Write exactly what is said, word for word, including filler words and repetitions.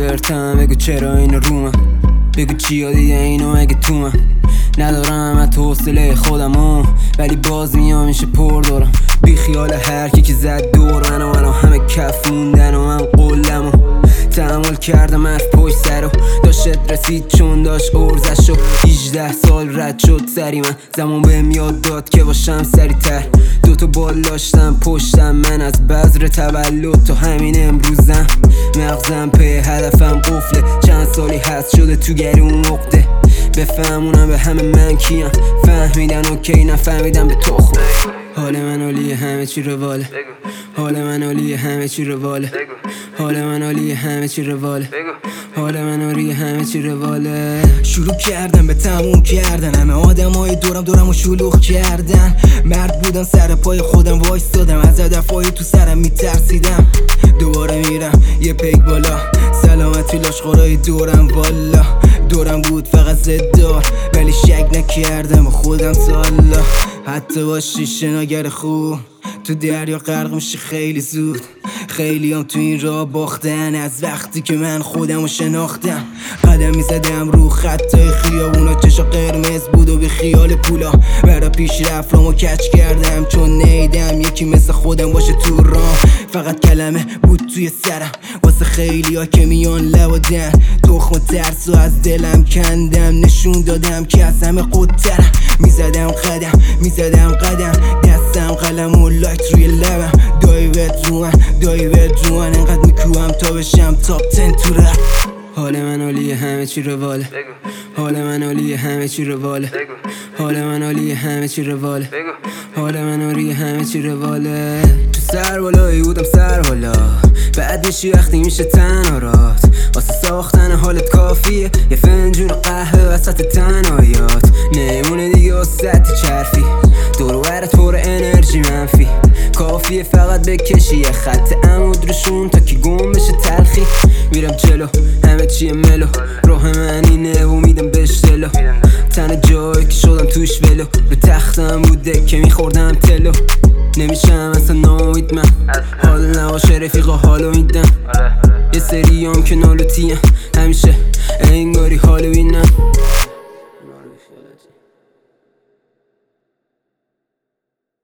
ورتم بگو چرا اینو رو من، بگو چیا دیده اینو مگه تو من. ندارم حتی حوصله خودمو ولی باز میام میشه پر دارم. بی خیال هر کی که زد دور منو، منو همه کف موندن و من قلمو تحمل کردم حرف پشت سرو داشت رسید چون داشت ارزشو. هجده سال رد شد سری من، زمان بهم یاد داد که باشم سری تر. دوتا بال داشتم پشتم من از بذر تولد تا همین امروزم. مغزم پی هدفم قفله، چند سالی هست شده تو گرون عقده. بفهمونم به همه من کیم، فهمیدن اوکی نفهمیدن به تو خود. حال من عالیه همه چی رواله، حال من عالیه همه چی رواله، حال من عالیه همه چی رواله، حال من عالیه همه چی رواله. شروع کردم به تموم کردن، همه آدمای دورم دورم و شلوغ کردن. مرد بودم سر پای خودم وایستادم، از هدفای تو سرم میترسیدم. دوباره میرم یه پیک بالا، سلامتی لاشخورای دورم والا. دورم بود فقط زدار ولی شک نکردم خودم تا الله. حتی باشی شناگر خوب تو دریا غرق میشی خیلی زود. خیلی هم تو این راه باختن از وقتی که من خودمو شناختم. قدم میزدم رو خطای خیابونا، چشا قرمز بود و به خیال پولا. برا پیش رفتم و کچ کردم چون نیدم یکی مثل خودم باشه تو راه. فقط کلمه بود توی سرم واسه خیلی ها که میان لبادن. تخم ترس و از دلم کندم، نشون دادم که از همه قدترم. میزدم قدم میزدم قدم، دستم قلم و لایت روی لبم. دایوت رو من دایوت رو من، انقدر میکوهم تا بشم تاپ تن تو رپ. حال من عالیه همه چی رواله، حال من عالیه همه چی رواله، حال من عالیه همه چی رواله، حال من عالیه همه چی رواله. تو سر بالایی بودم سر بالا، بعد میشی وقتی میشه تنها رات. واسه ساختن حالت کافیه یه فنجون قهوه وسط تنهاییات. نمونه دیگه واسه چرفی دور و برت پر انرژی منفی. کافیه فقط بکشی یه خط عمود روشون تا که گم بشه تلخی. میرم جلو همه چیه ملو، راه من اینه و میدم بهش دلو. تن جایی که شدم توش ولو، رو تختم بوده که میخوردم تلو. نمیشم اصلا نامید من، حال نباشه رفیقا حالو میدم. یه سری هم که نالوتیم